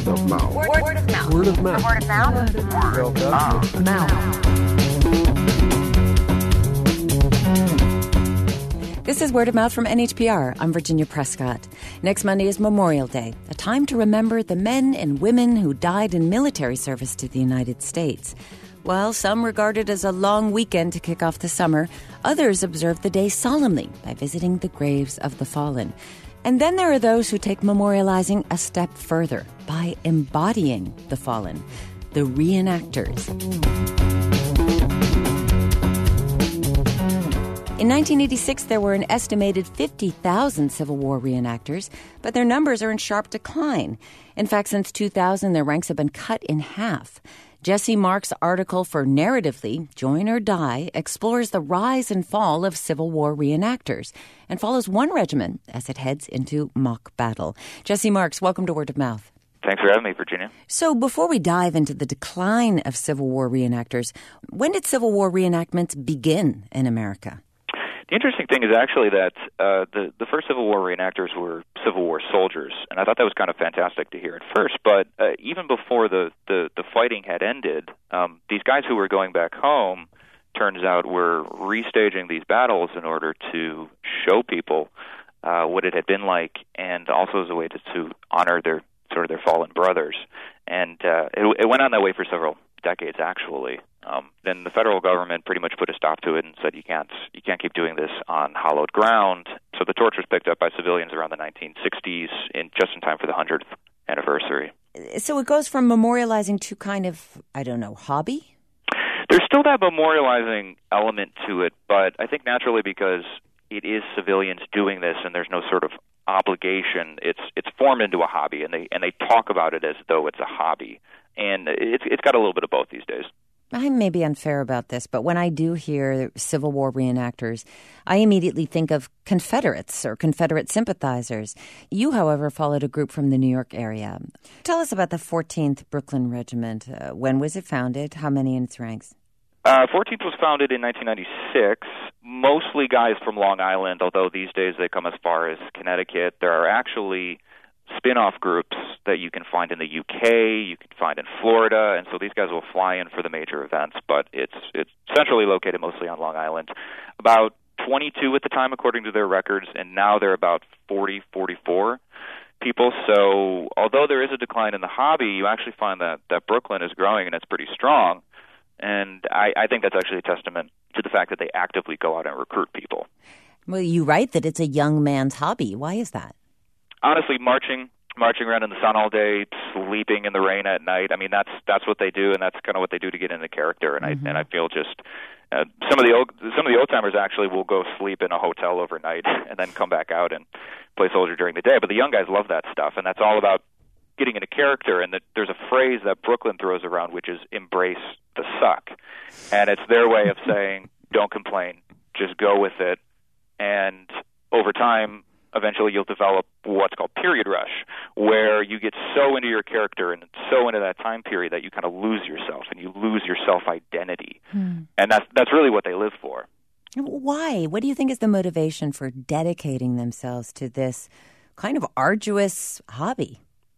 Word of mouth. Word of mouth. Word of mouth. Word of mouth. Word of mouth. This is Word of Mouth from NHPR. I'm Virginia Prescott. Next Monday is Memorial Day, a time to remember the men and women who died in military service to the United States. While some regard it as a long weekend to kick off the summer, others observe the day solemnly by visiting the graves of the fallen. And then there are those who take memorializing a step further by embodying the fallen, the reenactors. In 1986, there were an estimated 50,000 Civil War reenactors, but their numbers are in sharp decline. In fact, since 2000, their ranks have been cut in half. Jesse Marks' article for Narratively, Join or Die, explores the rise and fall of Civil War reenactors and follows one regiment as it heads into mock battle. Jesse Marks, welcome to Word of Mouth. Thanks for having me, Virginia. So before we dive into the decline of Civil War reenactors, when did Civil War reenactments begin in America? The interesting thing is actually that the first Civil War reenactors were Civil War soldiers, and I thought that was kind of fantastic to hear at first. But even before the fighting had ended, these guys who were going back home, turns out, were restaging these battles in order to show people what it had been like, and also as a way to honor their fallen brothers. And it went on that way for several decades, actually. Then the federal government pretty much put a stop to it and said you can't keep doing this on hallowed ground. So the torch was picked up by civilians around the 1960s, just in time for the 100th anniversary. So it goes from memorializing to kind of, hobby? There's still that memorializing element to it, but I think naturally because it is civilians doing this and there's no sort of obligation, it's formed into a hobby, and they talk about it as though it's a hobby. And it's got a little bit of both these days. I may be unfair about this, but when I do hear Civil War reenactors, I immediately think of Confederates or Confederate sympathizers. You, however, followed a group from the New York area. Tell us about the 14th Brooklyn Regiment. When was it founded? How many in its ranks? 14th was founded in 1996, mostly guys from Long Island, although these days they come as far as Connecticut. There are actually spin-off groups that you can find in the UK, you can find in Florida, and so these guys will fly in for the major events, but it's centrally located mostly on Long Island. About 22 at the time, according to their records, and now they're about 44 people. So although there is a decline in the hobby, you actually find that Brooklyn is growing, and it's pretty strong. And I think that's actually a testament to the fact that they actively go out and recruit people. Well, you write that it's a young man's hobby. Why is that? Honestly, marching around in the sun all day, sleeping in the rain at night. I mean, that's what they do, and that's kind of what they do to get into character. And I feel just some of the old timers actually will go sleep in a hotel overnight and then come back out and play soldier during the day. But the young guys love that stuff, and that's all about getting into character. And there's a phrase that Brooklyn throws around, which is "embrace the suck," and it's their way of saying, "Don't complain, just go with it." And over time, eventually you'll develop what's called period rush, where you get so into your character and so into that time period that you kind of lose yourself and you lose your self-identity. And that's really what they live for. Why? What do you think is the motivation for dedicating themselves to this kind of arduous hobby?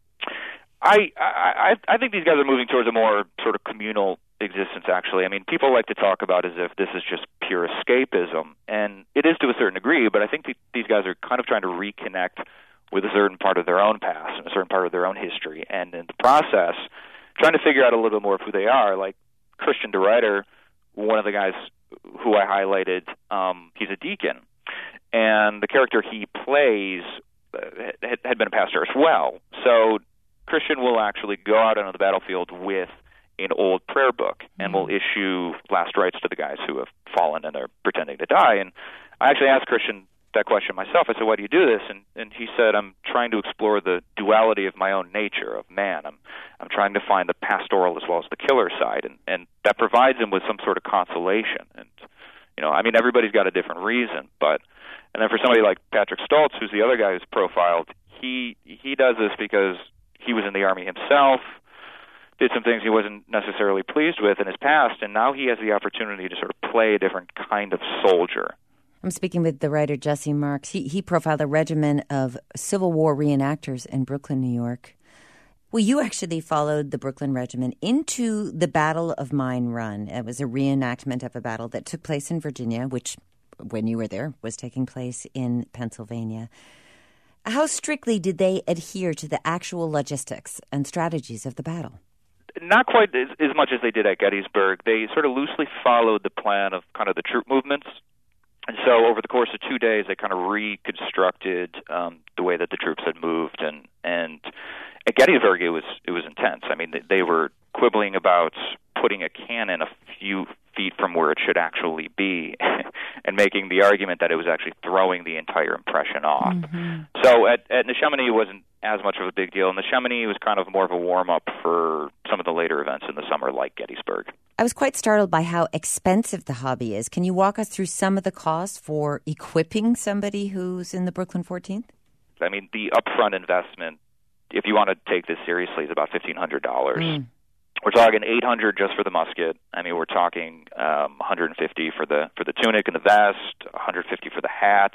I think these guys are moving towards a more sort of communal existence, actually. I mean, people like to talk about as if this is just pure escapism, and it is to a certain degree, but I think these guys are kind of trying to reconnect with a certain part of their own past and a certain part of their own history, and in the process, trying to figure out a little bit more of who they are. Like Christian DeRuyter, one of the guys who I highlighted, he's a deacon, and the character he plays had been a pastor as well. So Christian will actually go out onto the battlefield with an old prayer book and will issue last rites to the guys who have fallen and are pretending to die. And I actually asked Christian that question myself. I said, "Why do you do this?" And he said, "I'm trying to explore the duality of my own nature, of man. I'm trying to find the pastoral as well as the killer side, and that provides him with some sort of consolation." And I mean, everybody's got a different reason, and then for somebody like Patrick Stoltz, who's the other guy who's profiled, he does this because he was in the Army himself, did some things he wasn't necessarily pleased with in his past, and now he has the opportunity to sort of play a different kind of soldier. I'm speaking with the writer Jesse Marks. He profiled a regiment of Civil War reenactors in Brooklyn, New York. Well, you actually followed the Brooklyn Regiment into the Battle of Mine Run. It was a reenactment of a battle that took place in Virginia, which, when you were there, was taking place in Pennsylvania. How strictly did they adhere to the actual logistics and strategies of the battle? Not quite as much as they did at Gettysburg. They sort of loosely followed the plan of kind of the troop movements. And so over the course of 2 days, they kind of reconstructed the way that the troops had moved. And at Gettysburg, it was intense. I mean, they were quibbling about putting a cannon a few feet from where it should actually be and making the argument that it was actually throwing the entire impression off. Mm-hmm. So at Neshaminy, it wasn't as much of a big deal. And Neshaminy was kind of more of a warm-up for some of the later events in the summer, like Gettysburg. I was quite startled by how expensive the hobby is. Can you walk us through some of the costs for equipping somebody who's in the Brooklyn 14th? I mean, the upfront investment, if you want to take this seriously, is about $1,500. Mm. We're talking $800 just for the musket. I mean, we're talking $150 for the tunic and the vest, $150 for the hat.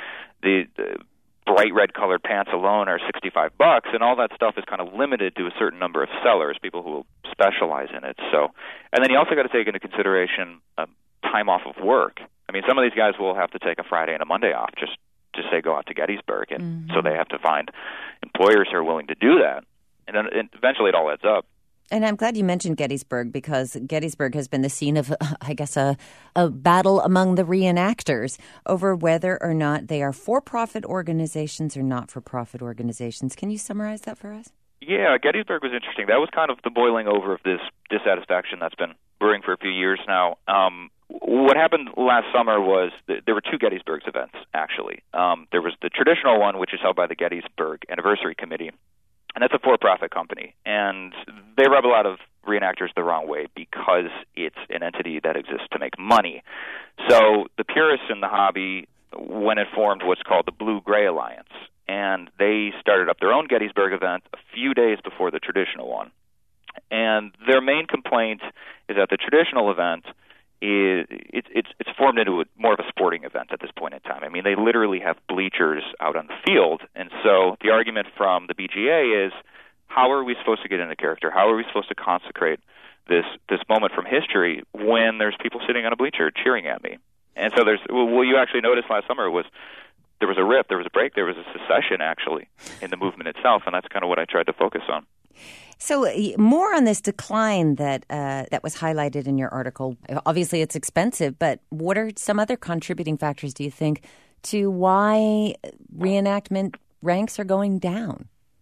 The bright red colored pants alone are $65, and all that stuff is kind of limited to a certain number of sellers, people who will specialize in it. So, and then you also got to take into consideration time off of work. I mean, some of these guys will have to take a Friday and a Monday off just to say go out to Gettysburg, and so they have to find employers who are willing to do that, and then eventually it all adds up. And I'm glad you mentioned Gettysburg, because Gettysburg has been the scene of, I guess, a battle among the reenactors over whether or not they are for-profit organizations or not-for-profit organizations. Can you summarize that for us? Yeah, Gettysburg was interesting. That was kind of the boiling over of this dissatisfaction that's been brewing for a few years now. What happened last summer was there were two Gettysburg events, actually. There was the traditional one, which is held by the Gettysburg Anniversary Committee, and that's a for-profit company. And they rub a lot of reenactors the wrong way because it's an entity that exists to make money. So the purists in the hobby, when it formed what's called the Blue-Gray Alliance, and they started up their own Gettysburg event a few days before the traditional one. And their main complaint is that the traditional event it's formed into more of a sporting event at this point in time. I mean, they literally have bleachers out on the field, and so the argument from the BGA is, how are we supposed to get into character? How are we supposed to consecrate this moment from history when there's people sitting on a bleacher cheering at me? And so what you actually noticed last summer was there was a rift, there was a break, there was a secession actually in the movement itself, and that's kind of what I tried to focus on. So more on this decline that was highlighted in your article. Obviously, it's expensive, but what are some other contributing factors, do you think, to why reenactment ranks are going down?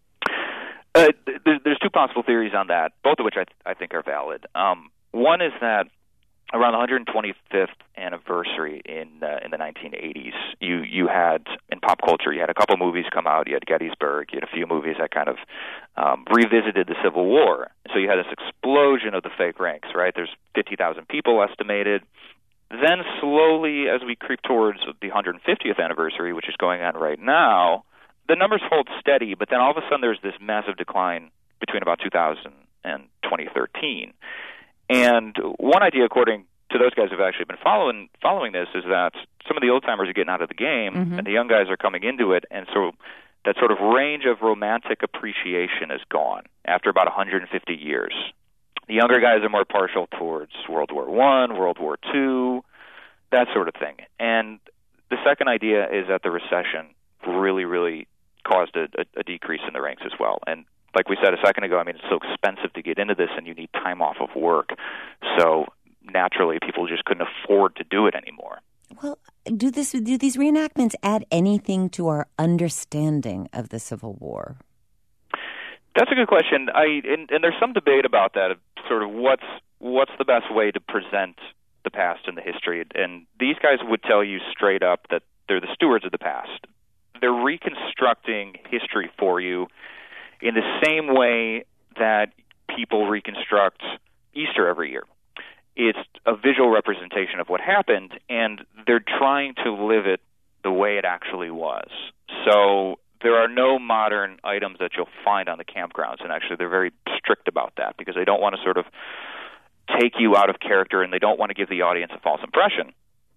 There's two possible theories on that, both of which I think are valid. One is that around the 125th anniversary in the 1980s, you had, in pop culture, you had a couple movies come out. You had Gettysburg. You had a few movies that kind of revisited the Civil War. So you had this explosion of the fake ranks, right? There's 50,000 people estimated. Then slowly, as we creep towards the 150th anniversary, which is going on right now, the numbers hold steady, but then all of a sudden there's this massive decline between about 2000 and 2013. And one idea, according to those guys who've actually been following this, is that some of the old-timers are getting out of the game, and the young guys are coming into it, and so that sort of range of romantic appreciation is gone after about 150 years. The younger guys are more partial towards World War I, World War II, that sort of thing. And the second idea is that the recession really, really caused a decrease in the ranks as well. And like we said a second ago, I mean, it's so expensive to get into this, and you need time off of work. So naturally, people just couldn't afford to do it anymore. Well, do these reenactments add anything to our understanding of the Civil War? That's a good question. And there's some debate about that, of sort of what's the best way to present the past and the history. And these guys would tell you straight up that they're the stewards of the past. They're reconstructing history for you in the same way that people reconstruct Easter every year. It's a visual representation of what happened, and they're trying to live it the way it actually was. So there are no modern items that you'll find on the campgrounds, and actually they're very strict about that because they don't want to sort of take you out of character, and they don't want to give the audience a false impression.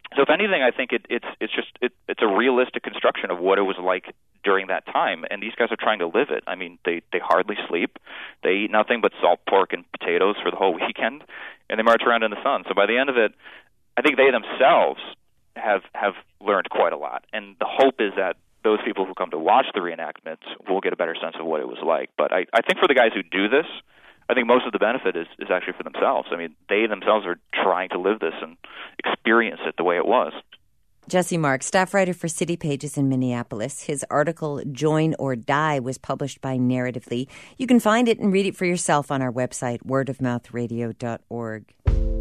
So if anything, I think it's a realistic construction of what it was like during that time, and these guys are trying to live it. I mean, they hardly sleep, they eat nothing but salt pork and potatoes for the whole weekend, and they march around in the sun. So by the end of it, I think they themselves have learned quite a lot, and the hope is that those people who come to watch the reenactments will get a better sense of what it was like. But I think for the guys who do this, I think most of the benefit is actually for themselves. I mean, they themselves are trying to live this and experience it the way it was. Jesse Mark, staff writer for City Pages in Minneapolis. His article, Join or Die, was published by Narratively. You can find it and read it for yourself on our website, wordofmouthradio.org.